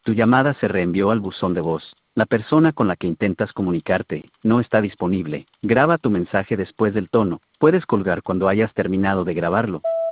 Tu llamada se reenvió al buzón de voz. La persona con la que intentas comunicarte no está disponible. Graba tu mensaje después del tono. Puedes colgar cuando hayas terminado de grabarlo.